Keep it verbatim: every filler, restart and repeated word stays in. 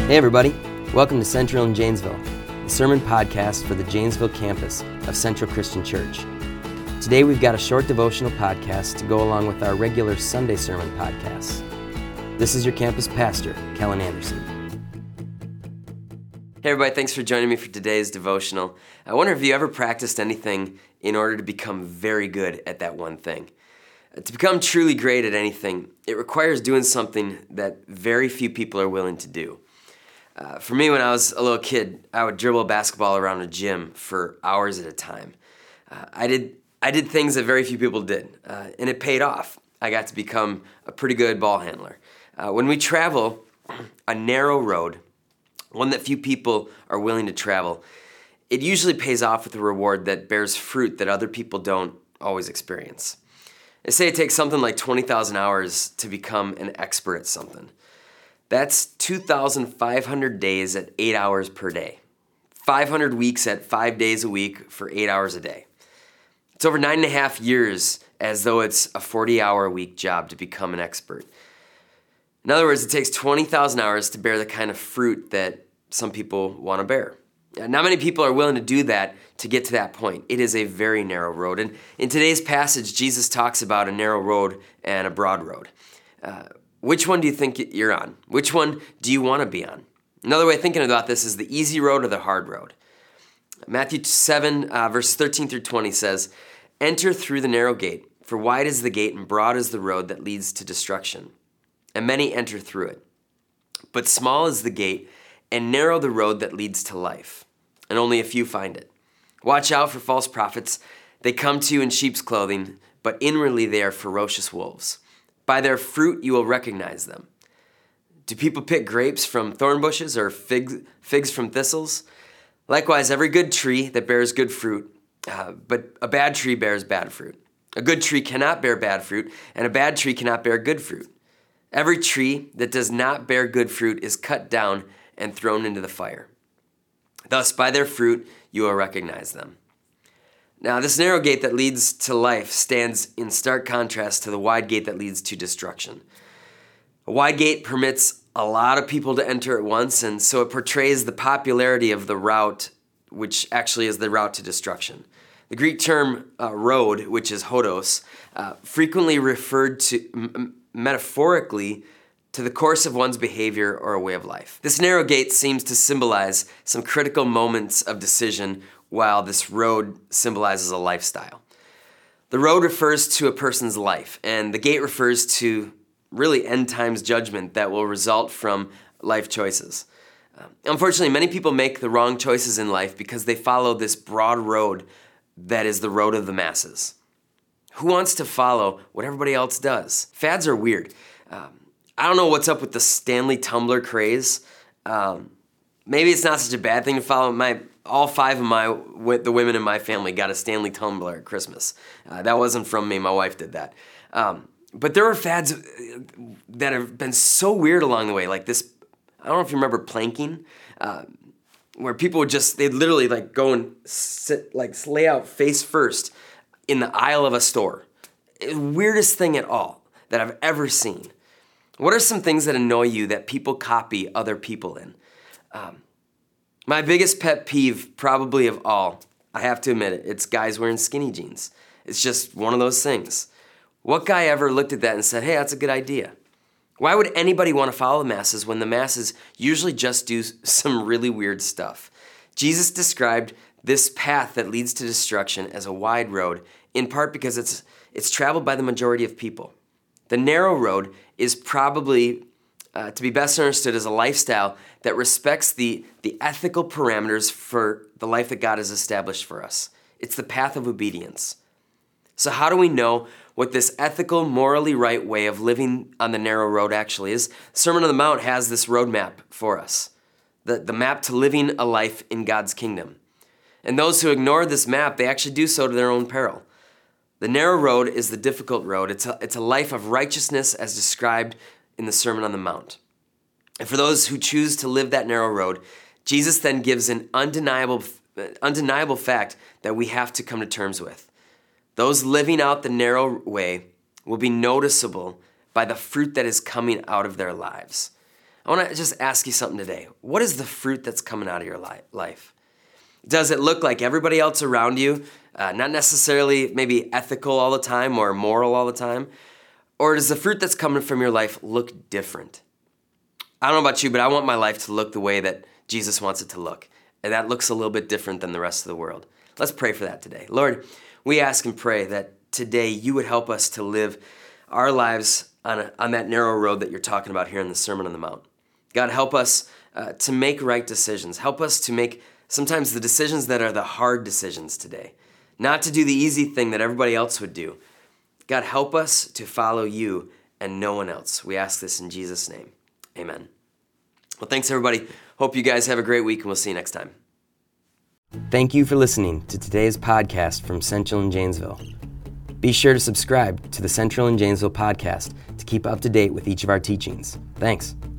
Hey everybody, welcome to Central in Janesville, the sermon podcast for the Janesville campus of Central Christian Church. Today we've got a short devotional podcast to go along with our regular Sunday sermon podcasts. This is your campus pastor, Kellen Anderson. Hey everybody, thanks for joining me for today's devotional. I wonder if you ever practiced anything in order to become very good at that one thing. To become truly great at anything, it requires doing something that very few people are willing to do. Uh, for me, when I was a little kid, I would dribble a basketball around a gym for hours at a time. Uh, I did I did things that very few people did, uh, and it paid off. I got to become a pretty good ball handler. Uh, when we travel a narrow road, one that few people are willing to travel, it usually pays off with a reward that bears fruit that other people don't always experience. They say it takes something like twenty thousand hours to become an expert at something. That's two thousand five hundred days at eight hours per day. five hundred weeks at five days a week for eight hours a day. It's over nine and a half years as though it's a forty-hour a week job to become an expert. In other words, it takes twenty thousand hours to bear the kind of fruit that some people want to bear. Not many people are willing to do that to get to that point. It is a very narrow road. And in today's passage, Jesus talks about a narrow road and a broad road. Uh, which one do you think you're on? Which one do you want to be on? Another way of thinking about this is the easy road or the hard road. Matthew seven, uh, verses thirteen through twenty says, "Enter through the narrow gate, for wide is the gate and broad is the road that leads to destruction, and many enter through it. But small is the gate and narrow the road that leads to life, and only a few find it. Watch out for false prophets. They come to you in sheep's clothing, but inwardly they are ferocious wolves. By their fruit you will recognize them. Do people pick grapes from thorn bushes or fig, figs from thistles? Likewise, every good tree that bears good fruit, uh, but a bad tree bears bad fruit. A good tree cannot bear bad fruit, and a bad tree cannot bear good fruit. Every tree that does not bear good fruit is cut down and thrown into the fire. Thus, by their fruit, you will recognize them." Now, this narrow gate that leads to life stands in stark contrast to the wide gate that leads to destruction. A wide gate permits a lot of people to enter at once, and so it portrays the popularity of the route, which actually is the route to destruction. The Greek term uh, road, which is hodos, uh, frequently referred to m- metaphorically to the course of one's behavior or a way of life. This narrow gate seems to symbolize some critical moments of decision, while this road symbolizes a lifestyle. The road refers to a person's life, and the gate refers to really end times judgment that will result from life choices. Uh, unfortunately, many people make the wrong choices in life because they follow this broad road that is the road of the masses. Who wants to follow what everybody else does? Fads are weird. Um, I don't know what's up with the Stanley Tumbler craze. Um, maybe it's not such a bad thing to follow. My all five of my the women in my family got a Stanley Tumbler at Christmas. Uh, that wasn't from me. My wife did that. Um, but there are fads that have been so weird along the way, like this. I don't know if you remember planking, uh, where people would just they'd literally like go and sit like lay out face first in the aisle of a store. Weirdest thing at all that I've ever seen. What are some things that annoy you that people copy other people in? Um, my biggest pet peeve, probably of all, I have to admit it, it's guys wearing skinny jeans. It's just one of those things. What guy ever looked at that and said, hey, that's a good idea? Why would anybody want to follow the masses when the masses usually just do some really weird stuff? Jesus described this path that leads to destruction as a wide road, in part because it's it's traveled by the majority of people. The narrow road is probably, uh, to be best understood, as a lifestyle that respects the, the ethical parameters for the life that God has established for us. It's the path of obedience. So how do we know what this ethical, morally right way of living on the narrow road actually is? Sermon on the Mount has this roadmap for us, the, the map to living a life in God's kingdom. And those who ignore this map, they actually do so to their own peril. The narrow road is the difficult road. It's a, it's a life of righteousness as described in the Sermon on the Mount. And for those who choose to live that narrow road, Jesus then gives an undeniable, undeniable fact that we have to come to terms with. Those living out the narrow way will be noticeable by the fruit that is coming out of their lives. I I want to just ask you something today. What is the fruit that's coming out of your li- life? Does it look like everybody else around you? Uh, not necessarily maybe ethical all the time or moral all the time? Or does the fruit that's coming from your life look different? I don't know about you, but I want my life to look the way that Jesus wants it to look. And that looks a little bit different than the rest of the world. Let's pray for that today. Lord, we ask and pray that today you would help us to live our lives on, a, on that narrow road that you're talking about here in the Sermon on the Mount. God, help us uh, to make right decisions. Help us to make sometimes the decisions that are the hard decisions today. Not to do the easy thing that everybody else would do. God, help us to follow you and no one else. We ask this in Jesus' name. Amen. Well, thanks everybody. Hope you guys have a great week and we'll see you next time. Thank you for listening to today's podcast from Central in Janesville. Be sure to subscribe to the Central in Janesville podcast to keep up to date with each of our teachings. Thanks.